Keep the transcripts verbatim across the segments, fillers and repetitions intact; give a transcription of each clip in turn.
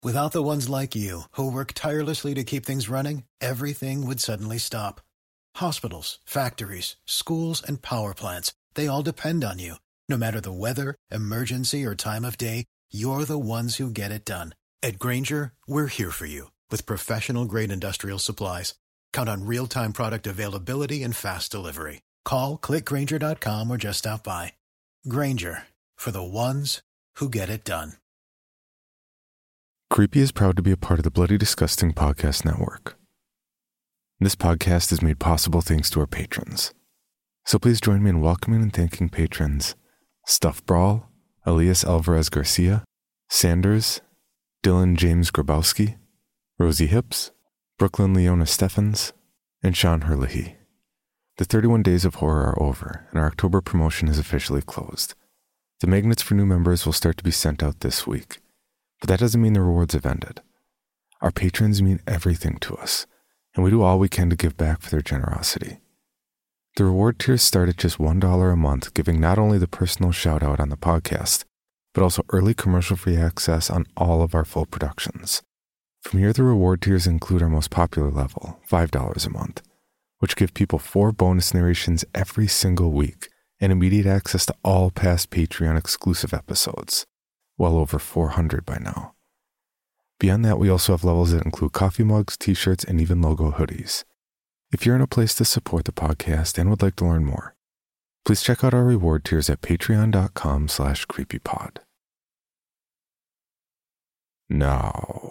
Without the ones like you, who work tirelessly to keep things running, everything would suddenly stop. Hospitals, factories, schools, and power plants, they all depend on you. No matter the weather, emergency, or time of day, you're the ones who get it done. At Grainger, we're here for you with professional-grade industrial supplies. Count on real-time product availability and fast delivery. Call, click Grainger dot com, or just stop by. Grainger, for the ones who get it done. Creepy is proud to be a part of the Bloody Disgusting Podcast Network. This podcast is made possible thanks to our patrons. So please join me in welcoming and thanking patrons Stuff Brawl, Elias Alvarez Garcia, Sanders, Dylan James Grabowski, Rosie Hips, Brooklyn Leona Steffens, and Sean Herlihy. The thirty-one days of horror are over, and our October promotion is officially closed. The magnets for new members will start to be sent out this week, but that doesn't mean the rewards have ended. Our patrons mean everything to us, and we do all we can to give back for their generosity. The reward tiers start at just one dollar a month, giving not only the personal shout-out on the podcast, but also early commercial-free access on all of our full productions. From here, the reward tiers include our most popular level, five dollars a month, which give people four bonus narrations every single week and immediate access to all past Patreon exclusive episodes, well over four hundred by now. Beyond that, we also have levels that include coffee mugs, t-shirts, and even logo hoodies. If you're in a place to support the podcast and would like to learn more, please check out our reward tiers at patreon.com slash creepypod. Now...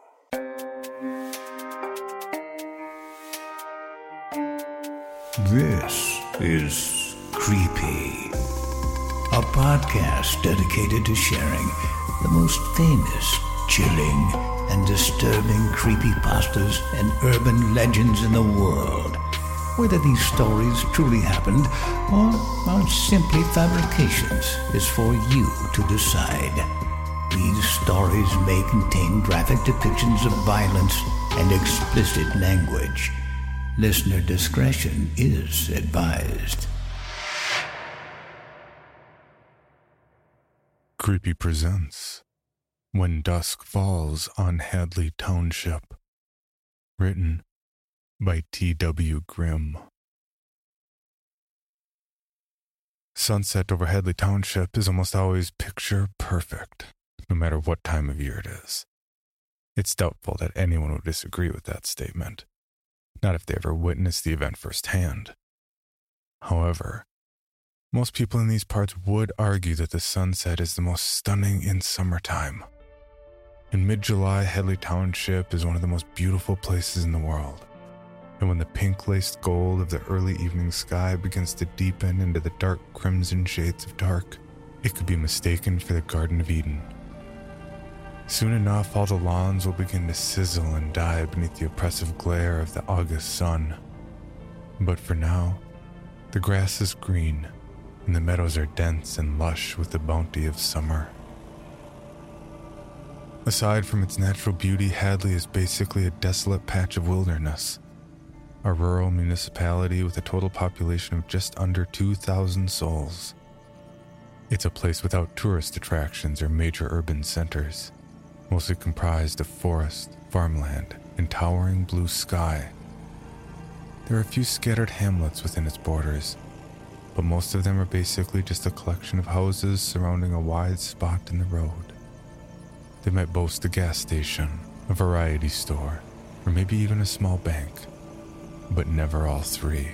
This is Creepy, a podcast dedicated to sharing the most famous, chilling, and disturbing creepypastas and urban legends in the world. Whether these stories truly happened or are simply fabrications is for you to decide. These stories may contain graphic depictions of violence and explicit language. Listener discretion is advised. Creepy presents When Dusk Falls on Hadley Township. Written by T W Grimm. Sunset over Hadley Township is almost always picture perfect, no matter what time of year it is. It's doubtful that anyone would disagree with that statement, not if they ever witnessed the event firsthand. However, most people in these parts would argue that the sunset is the most stunning in summertime. In mid-July, Hadley Township is one of the most beautiful places in the world, and when the pink-laced gold of the early evening sky begins to deepen into the dark crimson shades of dark, it could be mistaken for the Garden of Eden. Soon enough, all the lawns will begin to sizzle and die beneath the oppressive glare of the August sun. But for now, the grass is green, and the meadows are dense and lush with the bounty of summer. Aside from its natural beauty, Hadley is basically a desolate patch of wilderness, a rural municipality with a total population of just under two thousand souls. It's a place without tourist attractions or major urban centers, mostly comprised of forest, farmland, and towering blue sky. There are a few scattered hamlets within its borders, but most of them are basically just a collection of houses surrounding a wide spot in the road. They might boast a gas station, a variety store, or maybe even a small bank, but never all three.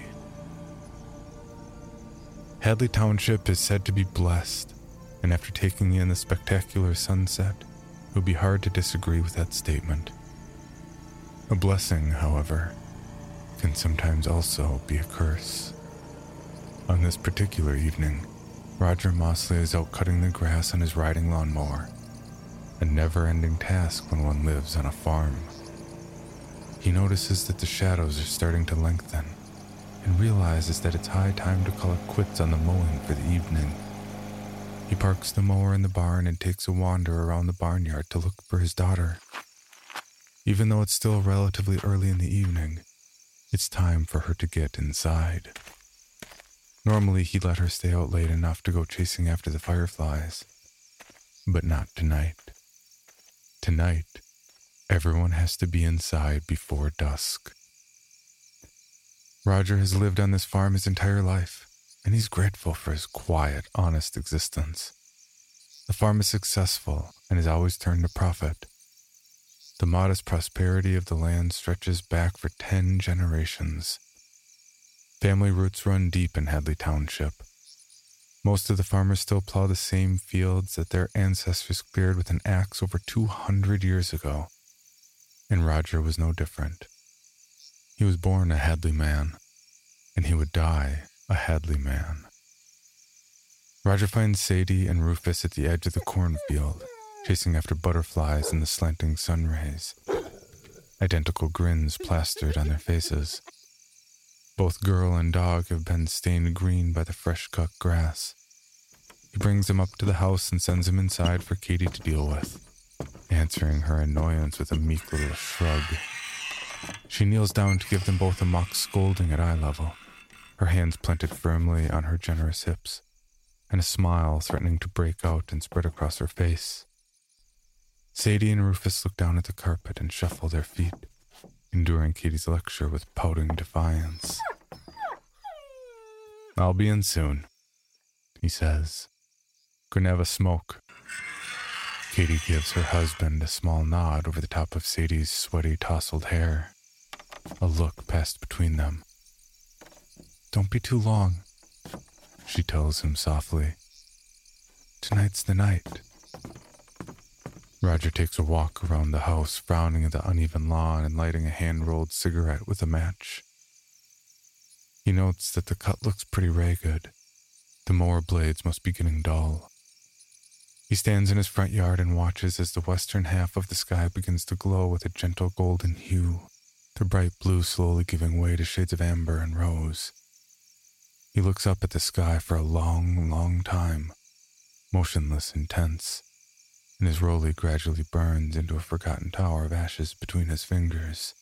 Hadley Township is said to be blessed, and after taking in the spectacular sunset, it would be hard to disagree with that statement. A blessing, however, can sometimes also be a curse. On this particular evening, Roger Mosley is out cutting the grass on his riding lawnmower, a never-ending task when one lives on a farm. He notices that the shadows are starting to lengthen and realizes that it's high time to call it quits on the mowing for the evening. He parks the mower in the barn and takes a wander around the barnyard to look for his daughter. Even though it's still relatively early in the evening, it's time for her to get inside. Normally, he'd let her stay out late enough to go chasing after the fireflies, but not tonight. Tonight, everyone has to be inside before dusk. Roger has lived on this farm his entire life, and he's grateful for his quiet, honest existence. The farm is successful and has always turned a profit. The modest prosperity of the land stretches back for ten generations. Family roots run deep in Hadley Township. Most of the farmers still plow the same fields that their ancestors cleared with an axe over two hundred years ago, and Roger was no different. He was born a Hadley man, and he would die a Hadley man. Roger finds Sadie and Rufus at the edge of the cornfield, chasing after butterflies in the slanting sun rays. Identical grins plastered on their faces. Both girl and dog have been stained green by the fresh-cut grass. He brings them up to the house and sends them inside for Katie to deal with, answering her annoyance with a meek little shrug. She kneels down to give them both a mock scolding at eye level, her hands planted firmly on her generous hips, and a smile threatening to break out and spread across her face. Sadie and Rufus look down at the carpet and shuffle their feet, enduring Katie's lecture with pouting defiance. "I'll be in soon," he says. "Gonna have a smoke." Katie gives her husband a small nod over the top of Sadie's sweaty, tousled hair. A look passed between them. "Don't be too long," she tells him softly. "Tonight's the night." Roger takes a walk around the house, frowning at the uneven lawn and lighting a hand-rolled cigarette with a match. He notes that the cut looks pretty ragged. The mower blades must be getting dull. He stands in his front yard and watches as the western half of the sky begins to glow with a gentle golden hue, the bright blue slowly giving way to shades of amber and rose. He looks up at the sky for a long, long time, motionless and tense, and his rollie gradually burns into a forgotten tower of ashes between his fingers.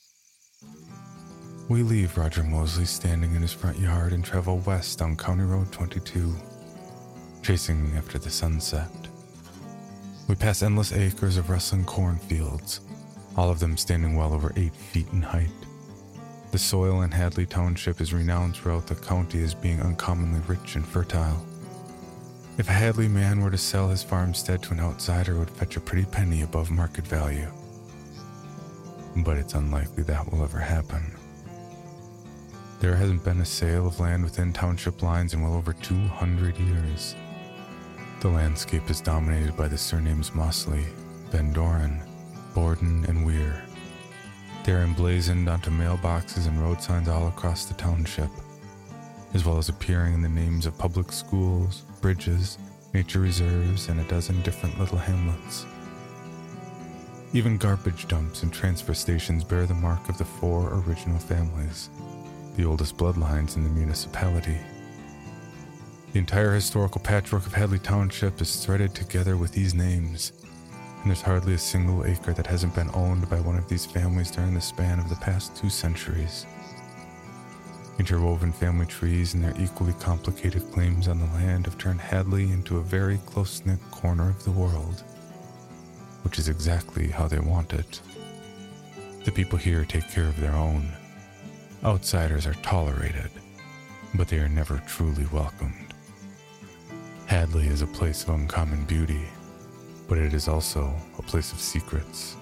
We leave Roger Mosley standing in his front yard and travel west on County Road twenty-two, chasing after the sunset. We pass endless acres of rustling cornfields, all of them standing well over eight feet in height. The soil in Hadley Township is renowned throughout the county as being uncommonly rich and fertile. If a Hadley man were to sell his farmstead to an outsider, it would fetch a pretty penny above market value. But it's unlikely that will ever happen. There hasn't been a sale of land within township lines in well over two hundred years. The landscape is dominated by the surnames Mosley, Van Doren, Borden, and Weir. They are emblazoned onto mailboxes and road signs all across the township, as well as appearing in the names of public schools, bridges, nature reserves, and a dozen different little hamlets. Even garbage dumps and transfer stations bear the mark of the four original families, the oldest bloodlines in the municipality. The entire historical patchwork of Hadley Township is threaded together with these names, and there's hardly a single acre that hasn't been owned by one of these families during the span of the past two centuries. Interwoven family trees and their equally complicated claims on the land have turned Hadley into a very close-knit corner of the world, which is exactly how they want it. The people here take care of their own. Outsiders are tolerated, but they are never truly welcomed. Hadley is a place of uncommon beauty, but it is also a place of secrets.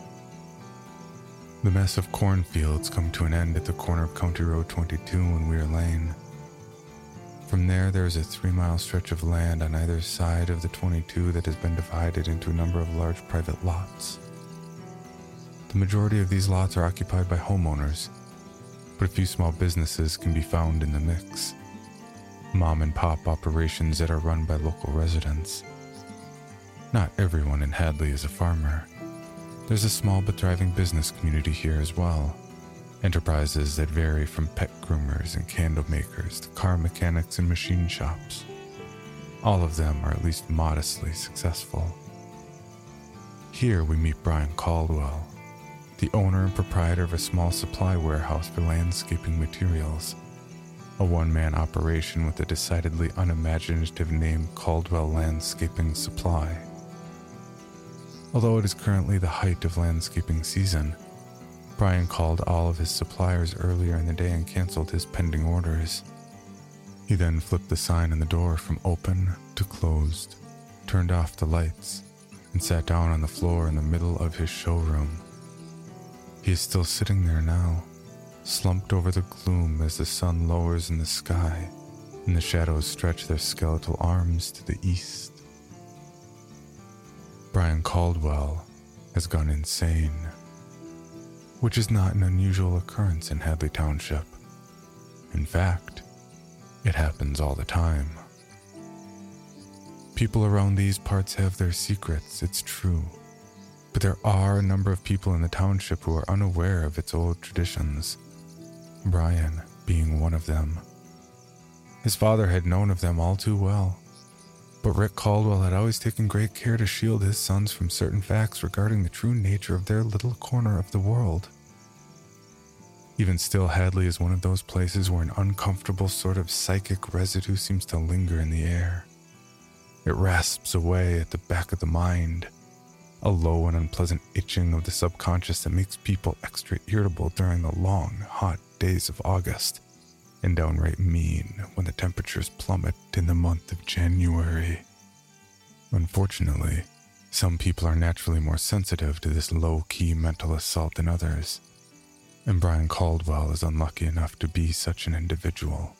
The mess of cornfields come to an end at the corner of County Road twenty-two and Weir Lane. From there, there is a three-mile stretch of land on either side of the twenty-two that has been divided into a number of large private lots. The majority of these lots are occupied by homeowners, but a few small businesses can be found in the mix. Mom-and-pop operations that are run by local residents. Not everyone in Hadley is a farmer. There's a small but thriving business community here as well. Enterprises that vary from pet groomers and candle makers to car mechanics and machine shops. All of them are at least modestly successful. Here we meet Brian Caldwell, the owner and proprietor of a small supply warehouse for landscaping materials, a one-man operation with the decidedly unimaginative name Caldwell Landscaping Supply. Although it is currently the height of landscaping season, Brian called all of his suppliers earlier in the day and canceled his pending orders. He then flipped the sign on the door from open to closed, turned off the lights, and sat down on the floor in the middle of his showroom. He is still sitting there now, slumped over the gloom as the sun lowers in the sky and the shadows stretch their skeletal arms to the east. Brian Caldwell has gone insane, which is not an unusual occurrence in Hadley Township. In fact, it happens all the time. People around these parts have their secrets, it's true, but there are a number of people in the township who are unaware of its old traditions, Brian being one of them. His father had known of them all too well, but Rick Caldwell had always taken great care to shield his sons from certain facts regarding the true nature of their little corner of the world. Even still, Hadley is one of those places where an uncomfortable sort of psychic residue seems to linger in the air. It rasps away at the back of the mind, a low and unpleasant itching of the subconscious that makes people extra irritable during the long, hot days of August, and downright mean when the temperatures plummet in the month of January. Unfortunately, some people are naturally more sensitive to this low-key mental assault than others, and Brian Caldwell is unlucky enough to be such an individual.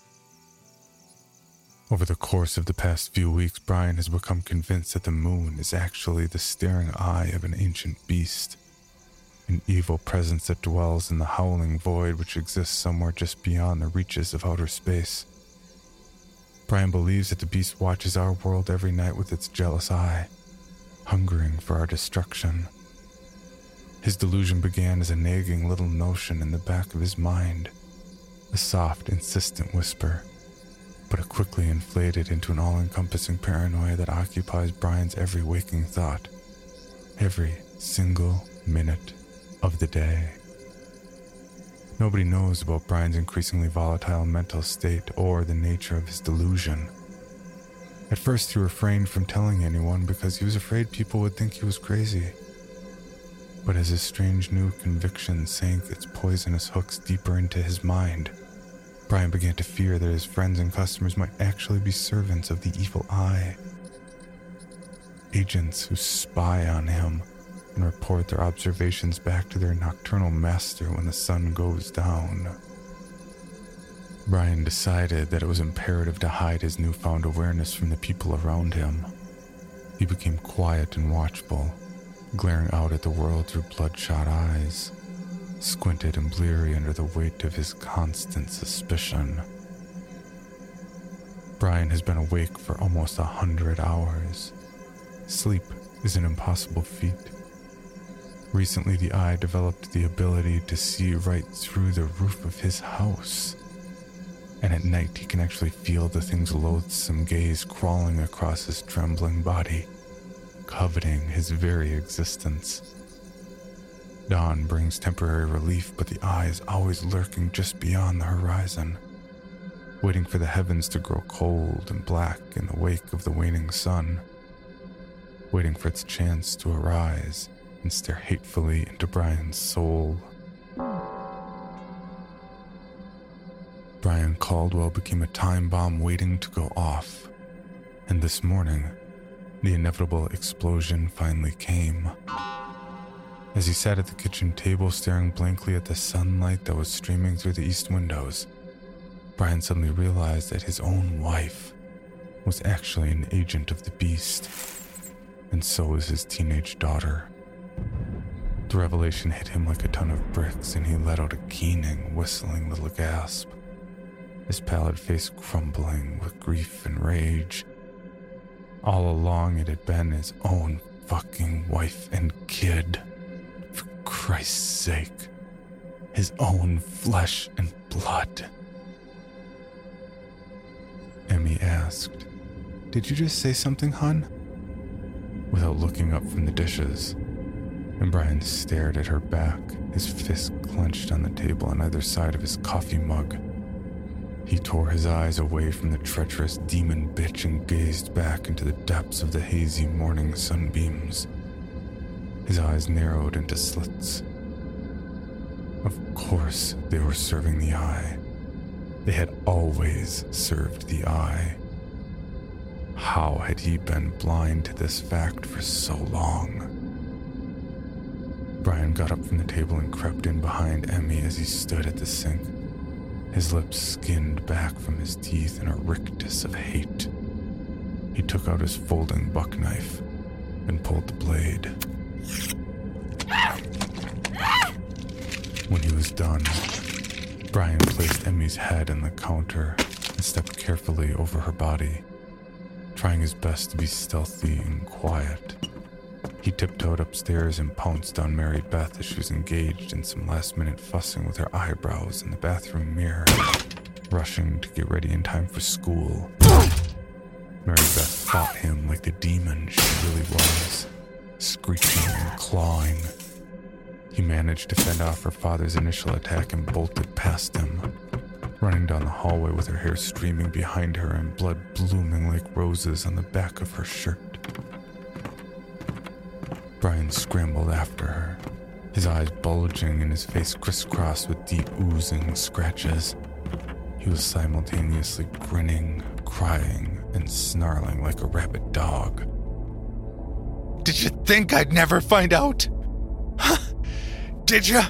Over the course of the past few weeks, Brian has become convinced that the moon is actually the staring eye of an ancient beast, an evil presence that dwells in the howling void which exists somewhere just beyond the reaches of outer space. Brian believes that the beast watches our world every night with its jealous eye, hungering for our destruction. His delusion began as a nagging little notion in the back of his mind, a soft, insistent whisper, but it quickly inflated into an all-encompassing paranoia that occupies Brian's every waking thought, every single minute of the day. Nobody knows about Brian's increasingly volatile mental state or the nature of his delusion. At first, he refrained from telling anyone because he was afraid people would think he was crazy. But as his strange new conviction sank its poisonous hooks deeper into his mind, Brian began to fear that his friends and customers might actually be servants of the evil eye. Agents who spy on him and report their observations back to their nocturnal master when the sun goes down. Brian decided that it was imperative to hide his newfound awareness from the people around him. He became quiet and watchful, glaring out at the world through bloodshot eyes, squinted and bleary under the weight of his constant suspicion. Brian has been awake for almost a hundred hours. Sleep is an impossible feat. Recently, the eye developed the ability to see right through the roof of his house, and at night he can actually feel the thing's loathsome gaze crawling across his trembling body, coveting his very existence. Dawn brings temporary relief, but the eye is always lurking just beyond the horizon, waiting for the heavens to grow cold and black in the wake of the waning sun, waiting for its chance to arise and stare hatefully into Brian's soul. Brian Caldwell became a time bomb waiting to go off, and this morning, the inevitable explosion finally came. As he sat at the kitchen table staring blankly at the sunlight that was streaming through the east windows, Brian suddenly realized that his own wife was actually an agent of the beast, and so was his teenage daughter. The revelation hit him like a ton of bricks, and he let out a keening, whistling little gasp, his pallid face crumbling with grief and rage. All along it had been his own fucking wife and kid. For Christ's sake. His own flesh and blood. Emmy asked, "Did you just say something, hon?" Without looking up from the dishes, and Brian stared at her back, his fist clenched on the table on either side of his coffee mug. He tore his eyes away from the treacherous demon bitch and gazed back into the depths of the hazy morning sunbeams. His eyes narrowed into slits. Of course they were serving the eye. They had always served the eye. How had he been blind to this fact for so long? Brian got up from the table and crept in behind Emmy as he stood at the sink, his lips skinned back from his teeth in a rictus of hate. He took out his folding buck knife and pulled the blade. When he was done, Brian placed Emmy's head on the counter and stepped carefully over her body, trying his best to be stealthy and quiet. He tiptoed upstairs and pounced on Mary Beth as she was engaged in some last-minute fussing with her eyebrows in the bathroom mirror, rushing to get ready in time for school. Mary Beth fought him like the demon she really was, screeching and clawing. He managed to fend off her father's initial attack and bolted past him, running down the hallway with her hair streaming behind her and blood blooming like roses on the back of her shirt. Brian scrambled after her, his eyes bulging and his face crisscrossed with deep oozing scratches. He was simultaneously grinning, crying, and snarling like a rabid dog. Did you think I'd never find out? Huh? Did you?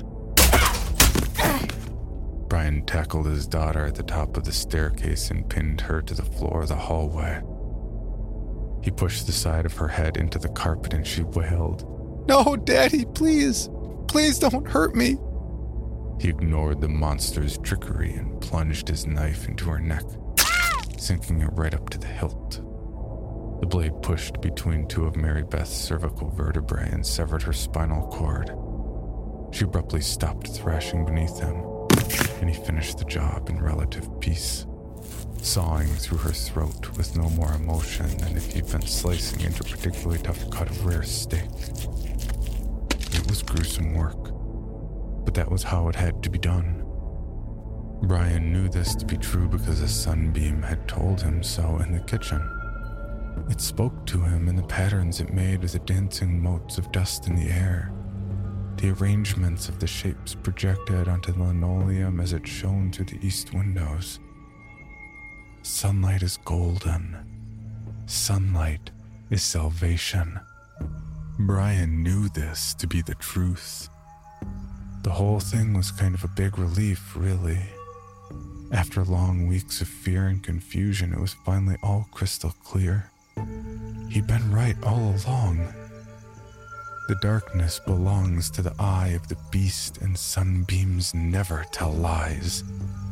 Brian tackled his daughter at the top of the staircase and pinned her to the floor of the hallway. He pushed the side of her head into the carpet and she wailed, "No, Daddy, please. Please don't hurt me." He ignored the monster's trickery and plunged his knife into her neck, sinking it right up to the hilt. The blade pushed between two of Mary Beth's cervical vertebrae and severed her spinal cord. She abruptly stopped thrashing beneath him, and he finished the job in relative peace, sawing through her throat with no more emotion than if he'd been slicing into a particularly tough cut of rare steak. It was gruesome work, but that was how it had to be done. Brian knew this to be true because a sunbeam had told him so in the kitchen. It spoke to him in the patterns it made with the dancing motes of dust in the air, the arrangements of the shapes projected onto the linoleum as it shone through the east windows. Sunlight is golden. Sunlight is salvation. Brian knew this to be the truth. The whole thing was kind of a big relief, really. After long weeks of fear and confusion, it was finally all crystal clear. He'd been right all along. The darkness belongs to the eye of the beast, and sunbeams never tell lies.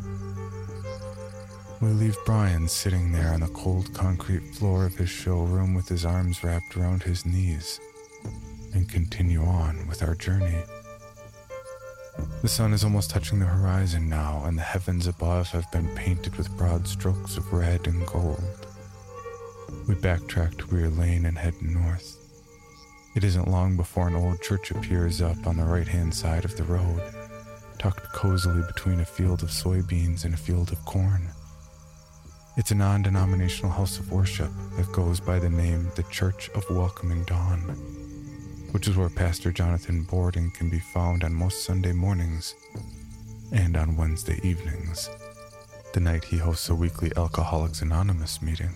We leave Brian sitting there on the cold concrete floor of his showroom with his arms wrapped around his knees, and continue on with our journey. The sun is almost touching the horizon now, and the heavens above have been painted with broad strokes of red and gold. We backtrack to Weir Lane and head north. It isn't long before an old church appears up on the right-hand side of the road, tucked cozily between a field of soybeans and a field of corn. It's a non-denominational house of worship that goes by the name the Church of Welcoming Dawn, which is where Pastor Jonathan Borden can be found on most Sunday mornings and on Wednesday evenings, the night he hosts a weekly Alcoholics Anonymous meeting.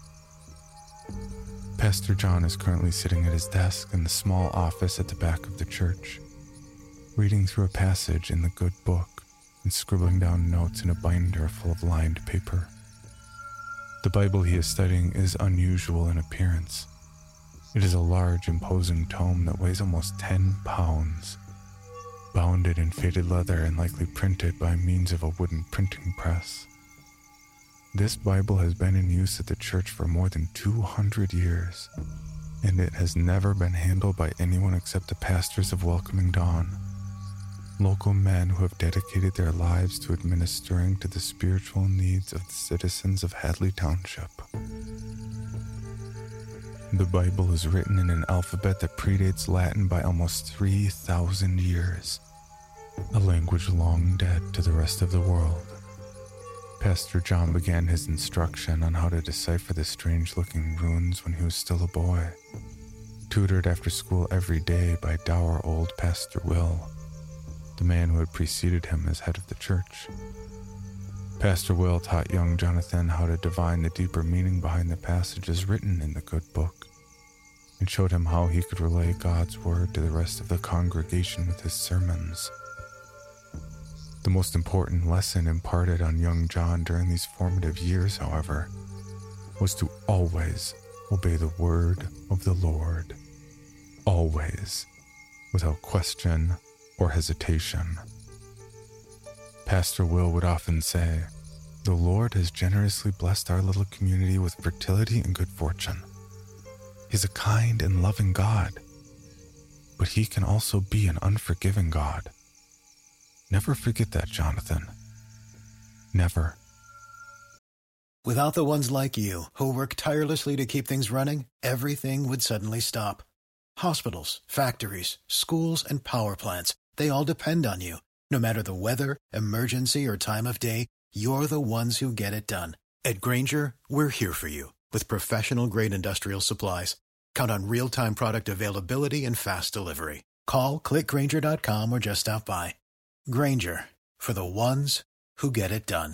Pastor John is currently sitting at his desk in the small office at the back of the church, reading through a passage in the good book and scribbling down notes in a binder full of lined paper. The Bible he is studying is unusual in appearance. It is a large, imposing tome that weighs almost ten pounds, bounded in faded leather and likely printed by means of a wooden printing press. This Bible has been in use at the church for more than two hundred years, and it has never been handled by anyone except the pastors of Welcoming Dawn, local men who have dedicated their lives to administering to the spiritual needs of the citizens of Hadley Township. The Bible is written in an alphabet that predates Latin by almost three thousand years, a language long dead to the rest of the world. Pastor John began his instruction on how to decipher the strange-looking runes when he was still a boy. tutored after school every day by dour old Pastor Will, the man who had preceded him as head of the church. Pastor Will taught young Jonathan how to divine the deeper meaning behind the passages written in the good book, and showed him how he could relay God's word to the rest of the congregation with his sermons. The most important lesson imparted on young John during these formative years, however, was to always obey the word of the Lord. Always, without question or hesitation. Pastor Will would often say, "The Lord has generously blessed our little community with fertility and good fortune. He's a kind and loving God, but he can also be an unforgiving God. Never forget that, Jonathan. Never." Without the ones like you, who work tirelessly to keep things running, everything would suddenly stop. Hospitals, factories, schools, and power plants, they all depend on you. No matter the weather, emergency, or time of day, you're the ones who get it done. At Grainger, we're here for you with professional-grade industrial supplies. Count on real-time product availability and fast delivery. Call, click Grainger dot com, or just stop by. Grainger, for the ones who get it done.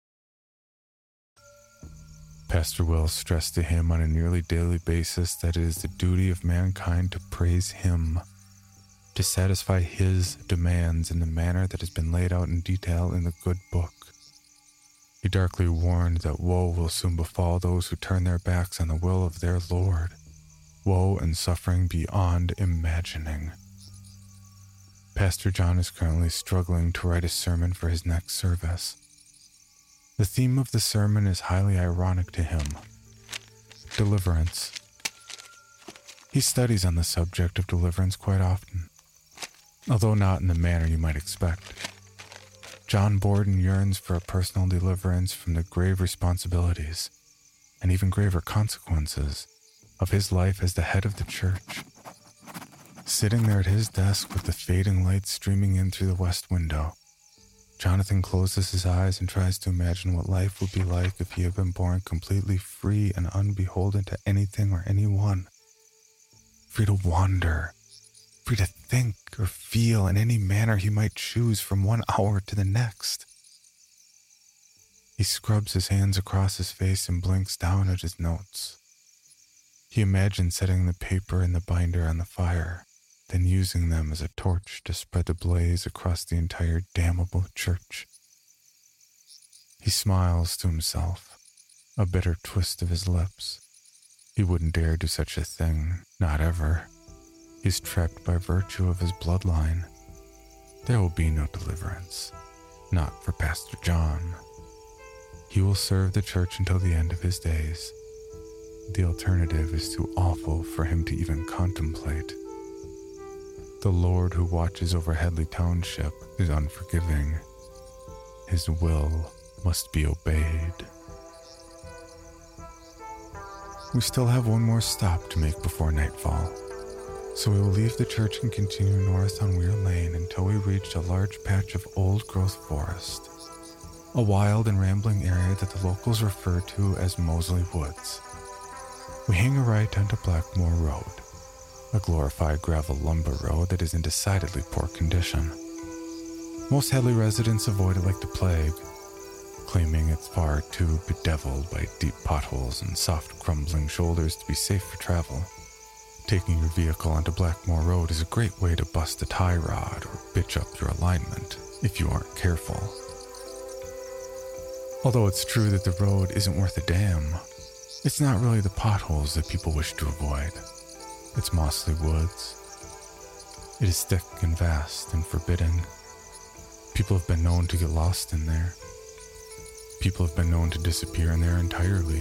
Pastor Will stressed to him on a nearly daily basis that it is the duty of mankind to praise him, to satisfy his demands in the manner that has been laid out in detail in the good book. He darkly warned that woe will soon befall those who turn their backs on the will of their Lord, woe and suffering beyond imagining. Pastor John is currently struggling to write a sermon for his next service. The theme of the sermon is highly ironic to him: deliverance. He studies on the subject of deliverance quite often, although not in the manner you might expect. John Borden yearns for a personal deliverance from the grave responsibilities, and even graver consequences, of his life as the head of the church. Sitting there at his desk with the fading light streaming in through the west window, Jonathan closes his eyes and tries to imagine what life would be like if he had been born completely free and unbeholden to anything or anyone. Free to wander, free to think or feel in any manner he might choose from one hour to the next. He scrubs his hands across his face and blinks down at his notes. He imagines setting the paper and the binder on the fire, then using them as a torch to spread the blaze across the entire damnable church. He smiles to himself, a bitter twist of his lips. He wouldn't dare do such a thing, not ever. He's trapped by virtue of his bloodline. There will be no deliverance, not for Pastor John. He will serve the church until the end of his days. The alternative is too awful for him to even contemplate. The Lord who watches over Headley Township is unforgiving. His will must be obeyed. We still have one more stop to make before nightfall, so we will leave the church and continue north on Weir Lane until we reach a large patch of old-growth forest, a wild and rambling area that the locals refer to as Mosley Woods. We hang a right onto Blackmore Road, a glorified gravel lumber road that is in decidedly poor condition. Most Headley residents avoid it like the plague, claiming it's far too bedeviled by deep potholes and soft crumbling shoulders to be safe for travel. Taking your vehicle onto Blackmore Road is a great way to bust a tie rod or bitch up your alignment if you aren't careful. Although it's true that the road isn't worth a damn, it's not really the potholes that people wish to avoid. It's Mosley Woods. It is thick and vast and forbidding. People have been known to get lost in there. People have been known to disappear in there entirely.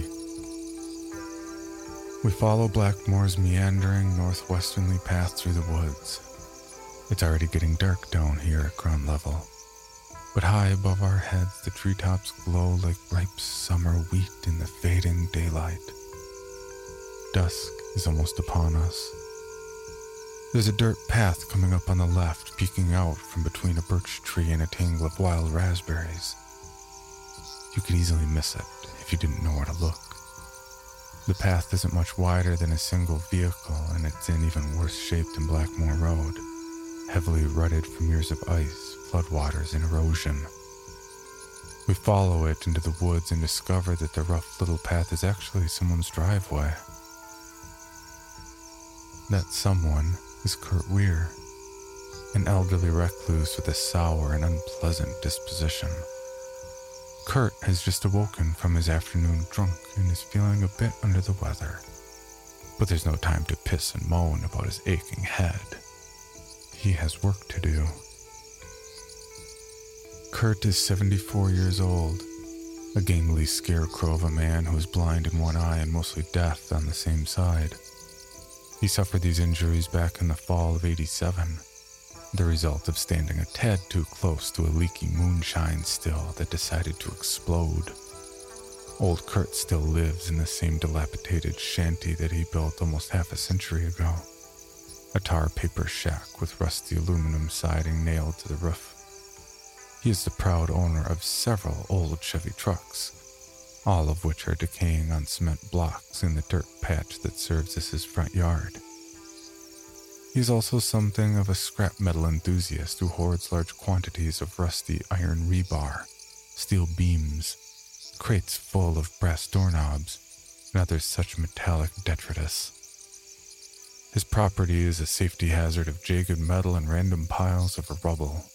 We follow Blackmore's meandering northwesternly path through the woods. It's already getting dark down here at ground level, but high above our heads the treetops glow like ripe summer wheat in the fading daylight. Dusk is almost upon us. There's a dirt path coming up on the left, peeking out from between a birch tree and a tangle of wild raspberries. You could easily miss it if you didn't know where to look. The path isn't much wider than a single vehicle, and it's in even worse shape than Blackmore Road, heavily rutted from years of ice, floodwaters, and erosion. We follow it into the woods and discover that the rough little path is actually someone's driveway. That someone is Kurt Weir, an elderly recluse with a sour and unpleasant disposition. Kurt has just awoken from his afternoon drunk and is feeling a bit under the weather. But there's no time to piss and moan about his aching head. He has work to do. Kurt is seventy-four years old, a gangly scarecrow of a man who is blind in one eye and mostly deaf on the same side. He suffered these injuries back in the fall of eighty-seven, the result of standing a tad too close to a leaky moonshine still that decided to explode. Old Kurt still lives in the same dilapidated shanty that he built almost half a century ago. A tar paper shack with rusty aluminum siding nailed to the roof. He is the proud owner of several old Chevy trucks, all of which are decaying on cement blocks in the dirt patch that serves as his front yard. He is also something of a scrap metal enthusiast who hoards large quantities of rusty iron rebar, steel beams, crates full of brass doorknobs, and other such metallic detritus. His property is a safety hazard of jagged metal and random piles of rubble.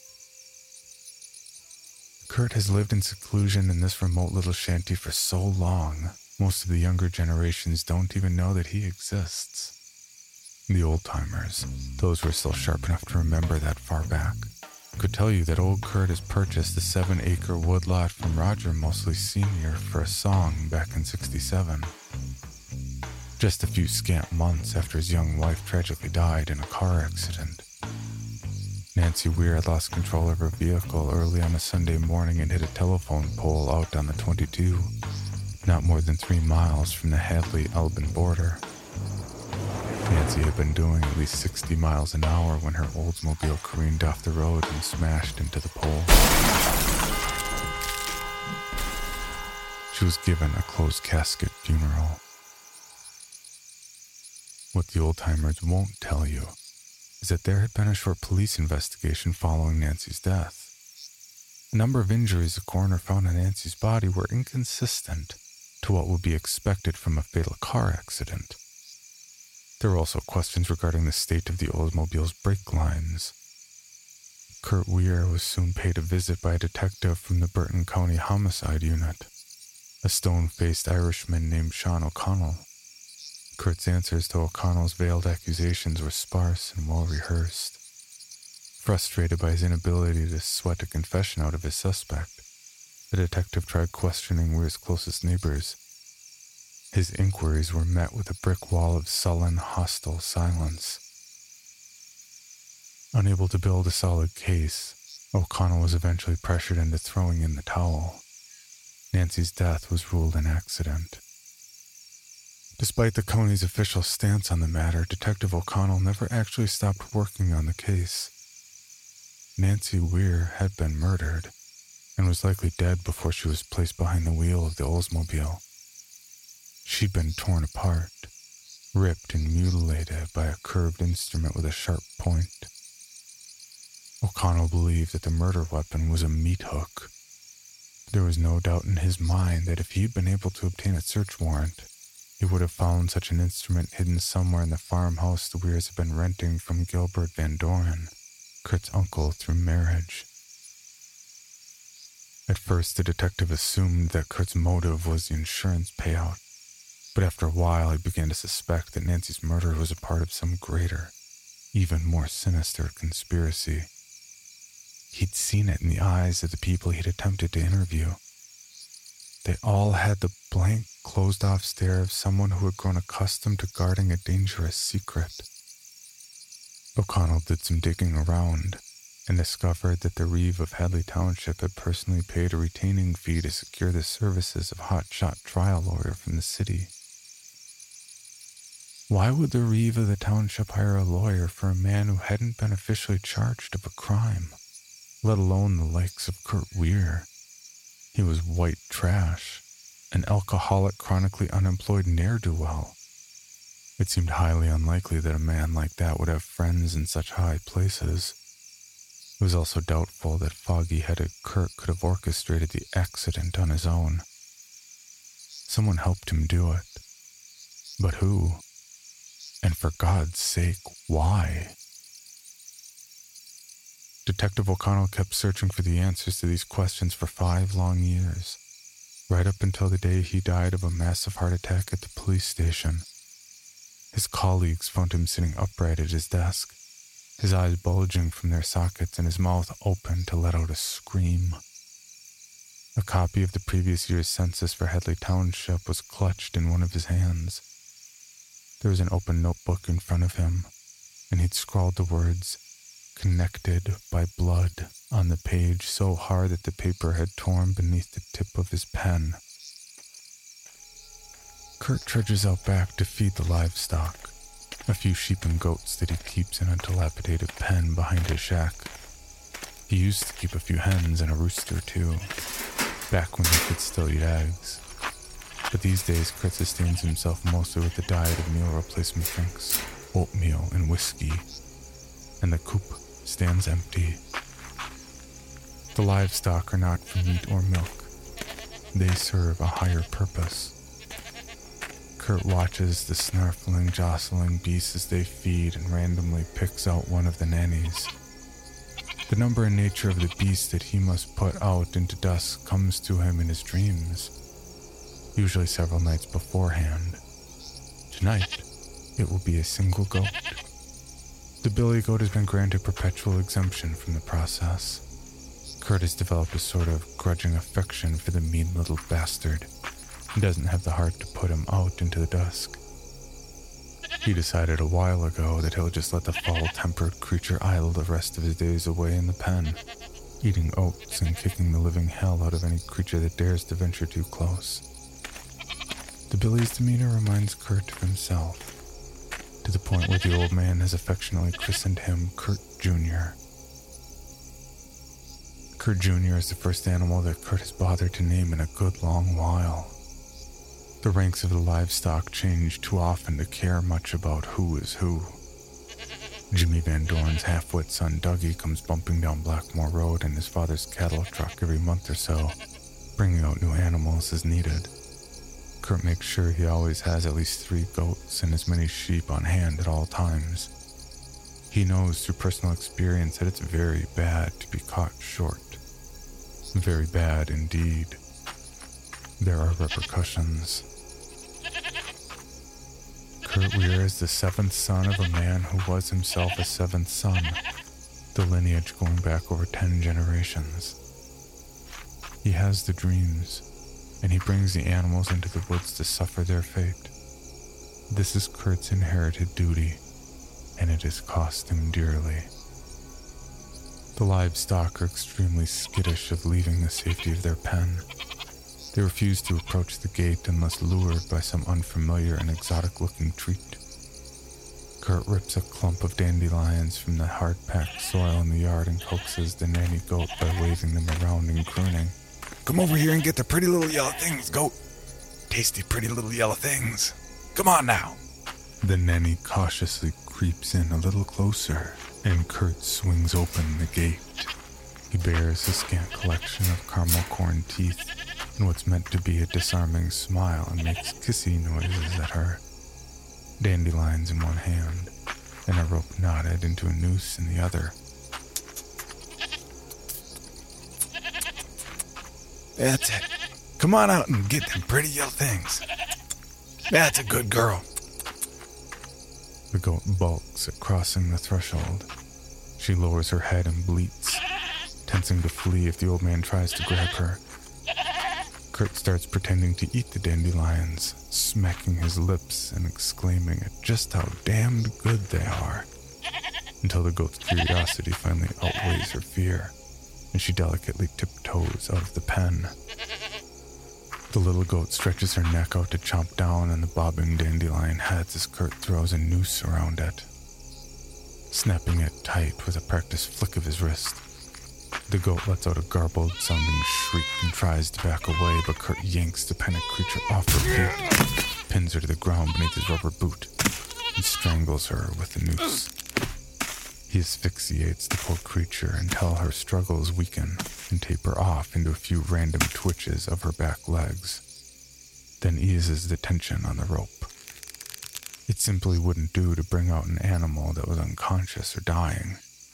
Kurt has lived in seclusion in this remote little shanty for so long, most of the younger generations don't even know that he exists. The old-timers, those who are still sharp enough to remember that far back, could tell you that old Kurt has purchased a seven-acre woodlot from Roger Mosley Senior for a song back in sixty-seven. Just a few scant months after his young wife tragically died in a car accident. Nancy Weir had lost control of her vehicle early on a Sunday morning and hit a telephone pole out on the twenty-two, not more than three miles from the Hadley-Elbin border. Nancy had been doing at least sixty miles an hour when her Oldsmobile careened off the road and smashed into the pole. She was given a closed casket funeral. What the old-timers won't tell you is that there had been a short police investigation following Nancy's death. A number of injuries the coroner found on Nancy's body were inconsistent to what would be expected from a fatal car accident. There were also questions regarding the state of the Oldsmobile's brake lines. Kurt Weir was soon paid a visit by a detective from the Burton County Homicide Unit, a stone-faced Irishman named Sean O'Connell. Kurt's answers to O'Connell's veiled accusations were sparse and well-rehearsed. Frustrated by his inability to sweat a confession out of his suspect, the detective tried questioning Weir's closest neighbors. His inquiries were met with a brick wall of sullen, hostile silence. Unable to build a solid case, O'Connell was eventually pressured into throwing in the towel. Nancy's death was ruled an accident. Despite the county's official stance on the matter, Detective O'Connell never actually stopped working on the case. Nancy Weir had been murdered and was likely dead before she was placed behind the wheel of the Oldsmobile. She'd been torn apart, ripped and mutilated by a curved instrument with a sharp point. O'Connell believed that the murder weapon was a meat hook. There was no doubt in his mind that if he'd been able to obtain a search warrant, he would have found such an instrument hidden somewhere in the farmhouse the Weirs had been renting from Gilbert Van Doren, Kurt's uncle through marriage. At first, the detective assumed that Kurt's motive was the insurance payout, but after a while he began to suspect that Nancy's murder was a part of some greater, even more sinister conspiracy. He'd seen it in the eyes of the people he'd attempted to interview. They all had the blank, closed-off stare of someone who had grown accustomed to guarding a dangerous secret. O'Connell did some digging around and discovered that the Reeve of Hadley Township had personally paid a retaining fee to secure the services of a hotshot trial lawyer from the city. Why would the Reeve of the township hire a lawyer for a man who hadn't been officially charged of a crime, let alone the likes of Kurt Weir? He was white trash, an alcoholic, chronically unemployed ne'er-do-well. It seemed highly unlikely that a man like that would have friends in such high places. It was also doubtful that foggy-headed Kurt could have orchestrated the accident on his own. Someone helped him do it. But who? And for God's sake, why? Detective O'Connell kept searching for the answers to these questions for five long years, right up until the day he died of a massive heart attack at the police station. His colleagues found him sitting upright at his desk, his eyes bulging from their sockets and his mouth open to let out a scream. A copy of the previous year's census for Headley Township was clutched in one of his hands. There was an open notebook in front of him, and he'd scrawled the words, "Connected by blood," on the page so hard that the paper had torn beneath the tip of his pen. Kurt trudges out back to feed the livestock, a few sheep and goats that he keeps in a dilapidated pen behind his shack. He used to keep a few hens and a rooster too, back when he could still eat eggs. But these days, Kurt sustains himself mostly with a diet of meal replacement drinks, oatmeal and whiskey, and the coop stands empty. The livestock are not for meat or milk. They serve a higher purpose. Kurt watches the snarfling, jostling beasts as they feed and randomly picks out one of the nannies. The number and nature of the beast that he must put out into dusk comes to him in his dreams, usually several nights beforehand. Tonight, it will be a single goat. The billy goat has been granted perpetual exemption from the process. Kurt has developed a sort of grudging affection for the mean little bastard. He doesn't have the heart to put him out into the dusk. He decided a while ago that he'll just let the foul-tempered creature idle the rest of his days away in the pen, eating oats and kicking the living hell out of any creature that dares to venture too close. The billy's demeanor reminds Kurt of himself, to the point where the old man has affectionately christened him Kurt Junior Kurt Junior is the first animal that Kurt has bothered to name in a good long while. The ranks of the livestock change too often to care much about who is who. Jimmy Van Dorn's half-wit son Dougie comes bumping down Blackmore Road in his father's cattle truck every month or so, bringing out new animals as needed. Kurt makes sure he always has at least three goats and as many sheep on hand at all times. He knows through personal experience that it's very bad to be caught short. Very bad indeed. There are repercussions. Kurt Weir is the seventh son of a man who was himself a seventh son, the lineage going back over ten generations. He has the dreams, and he brings the animals into the woods to suffer their fate. This is Kurt's inherited duty, and it has cost him dearly. The livestock are extremely skittish of leaving the safety of their pen. They refuse to approach the gate unless lured by some unfamiliar and exotic-looking treat. Kurt rips a clump of dandelions from the hard-packed soil in the yard and coaxes the nanny goat by waving them around and crooning. Come over here and get the pretty little yellow things, goat. Tasty pretty little yellow things. Come on now. The nanny cautiously creeps in a little closer, and Kurt swings open the gate. He bears a scant collection of caramel corn teeth and what's meant to be a disarming smile and makes kissy noises at her. Dandelions in one hand, and a rope knotted into a noose in the other. That's it. Come on out and get them pretty yellow things. That's a good girl. The goat balks at crossing the threshold. She lowers her head and bleats, tensing to flee if the old man tries to grab her. Kurt starts pretending to eat the dandelions, smacking his lips and exclaiming at just how damned good they are, until the goat's curiosity finally outweighs her fear, and she delicately tiptoes out of the pen. The little goat stretches her neck out to chomp down on the bobbing dandelion heads as Kurt throws a noose around it, snapping it tight with a practiced flick of his wrist. The goat lets out a garbled sounding shriek and tries to back away, but Kurt yanks the panicked creature off her feet, pins her to the ground beneath his rubber boot, and strangles her with the noose. He asphyxiates the poor creature until her struggles weaken and taper off into a few random twitches of her back legs, then eases the tension on the rope. It simply wouldn't do to bring out an animal that was unconscious or dying.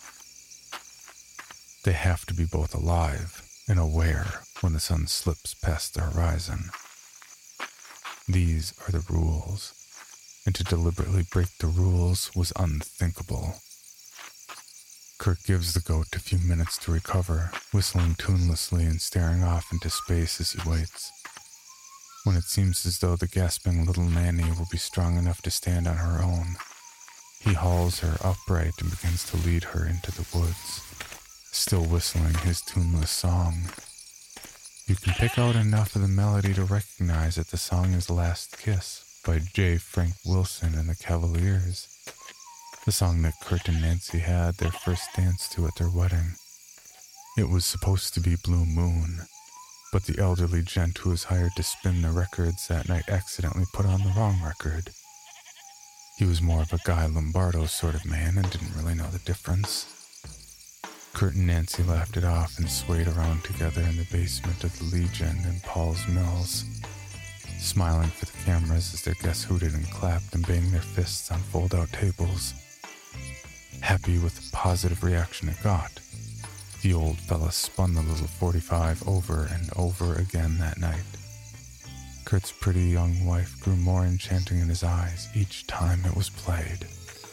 They have to be both alive and aware when the sun slips past the horizon. These are the rules, and to deliberately break the rules was unthinkable. Kurt gives the goat a few minutes to recover, whistling tunelessly and staring off into space as he waits. When it seems as though the gasping little nanny will be strong enough to stand on her own, he hauls her upright and begins to lead her into the woods, still whistling his tuneless song. You can pick out enough of the melody to recognize that the song is Last Kiss by J. Frank Wilson and the Cavaliers, the song that Kurt and Nancy had their first dance to at their wedding. It was supposed to be Blue Moon, but the elderly gent who was hired to spin the records that night accidentally put on the wrong record. He was more of a Guy Lombardo sort of man and didn't really know the difference. Kurt and Nancy laughed it off and swayed around together in the basement of the Legion in Paul's Mills, smiling for the cameras as their guests hooted and clapped and banged their fists on fold-out tables. Happy with the positive reaction it got, the old fella spun the little forty-five over and over again that night. Kurt's pretty young wife grew more enchanting in his eyes each time it was played.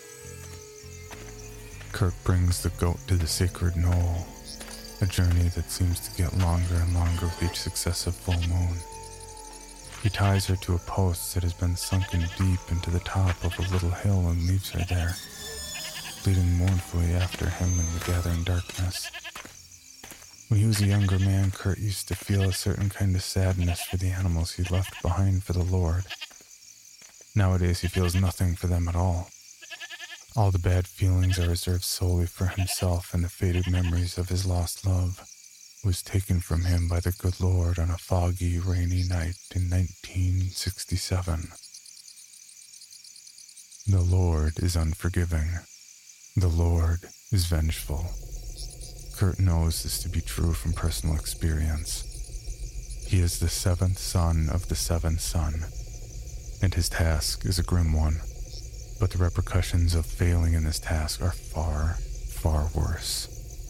Kurt brings the goat to the sacred knoll, a journey that seems to get longer and longer with each successive full moon. He ties her to a post that has been sunken deep into the top of a little hill and leaves her there, bleeding mournfully after him in the gathering darkness. When he was a younger man, Kurt used to feel a certain kind of sadness for the animals he left behind for the Lord. Nowadays he feels nothing for them at all. All the bad feelings are reserved solely for himself, and the faded memories of his lost love was taken from him by the good Lord on a foggy, rainy night in nineteen sixty-seven. The Lord is unforgiving. The Lord is vengeful. Kurt knows this to be true from personal experience. He is the seventh son of the seventh son, and his task is a grim one, but the repercussions of failing in this task are far, far worse.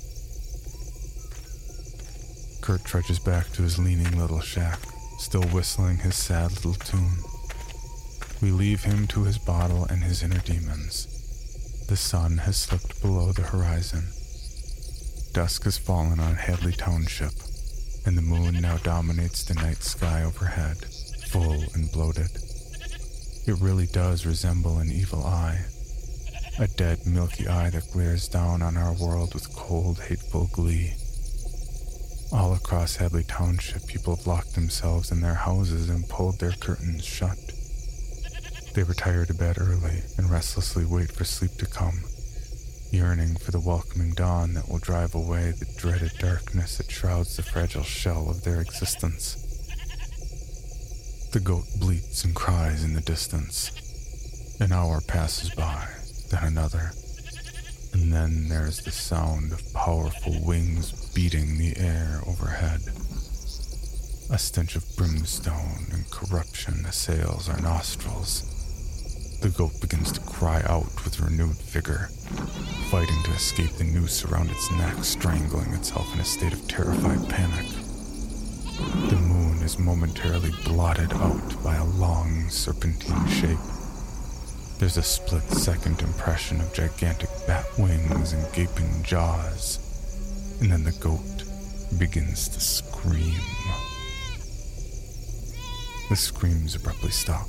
Kurt trudges back to his leaning little shack, still whistling his sad little tune. We leave him to his bottle and his inner demons. The sun has slipped below the horizon. Dusk has fallen on Hadley Township, and the moon now dominates the night sky overhead, full and bloated. It really does resemble an evil eye, a dead, milky eye that glares down on our world with cold, hateful glee. All across Hadley Township, people have locked themselves in their houses and pulled their curtains shut. They retire to bed early and restlessly wait for sleep to come, yearning for the welcoming dawn that will drive away the dreaded darkness that shrouds the fragile shell of their existence. The goat bleats and cries in the distance. An hour passes by, then another, and then there is the sound of powerful wings beating the air overhead. A stench of brimstone and corruption assails our nostrils. The goat begins to cry out with renewed vigor, fighting to escape the noose around its neck, strangling itself in a state of terrified panic. The moon is momentarily blotted out by a long, serpentine shape. There's a split-second impression of gigantic bat wings and gaping jaws, and then the goat begins to scream. The screams abruptly stop.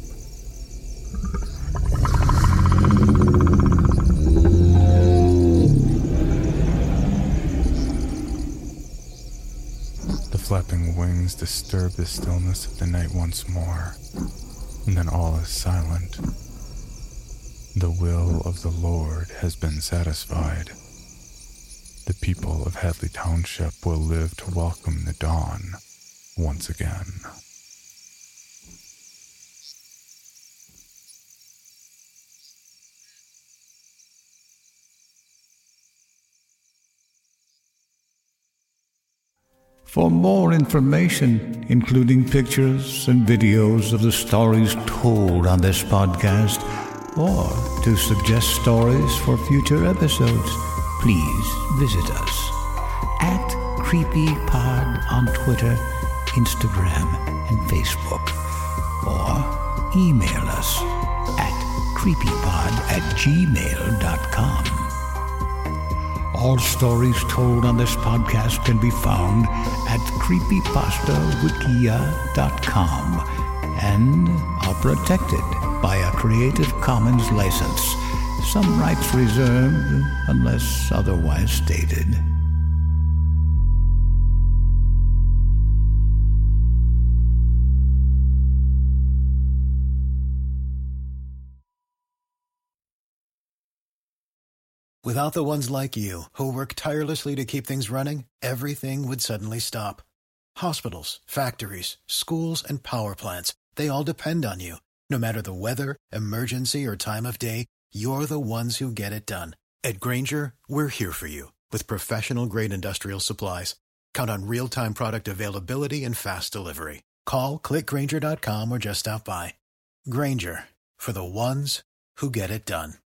The flapping wings disturb the stillness of the night once more, and then all is silent. The will of the Lord has been satisfied. the people of Hadley Township will live to welcome the dawn once again. For more information, including pictures and videos of the stories told on this podcast, or to suggest stories for future episodes, please visit us at CreepyPod on Twitter, Instagram, and Facebook, or email us at creepypod at gmail dot com. All stories told on this podcast can be found at creepypasta wikia dot com and are protected by a Creative Commons license. Some rights reserved unless otherwise stated. Without the ones like you, who work tirelessly to keep things running, everything would suddenly stop. Hospitals, factories, schools, and power plants, they all depend on you. No matter the weather, emergency, or time of day, you're the ones who get it done. At Grainger, we're here for you with professional-grade industrial supplies. Count on real-time product availability and fast delivery. Call, click Grainger dot com, or just stop by. Grainger, for the ones who get it done.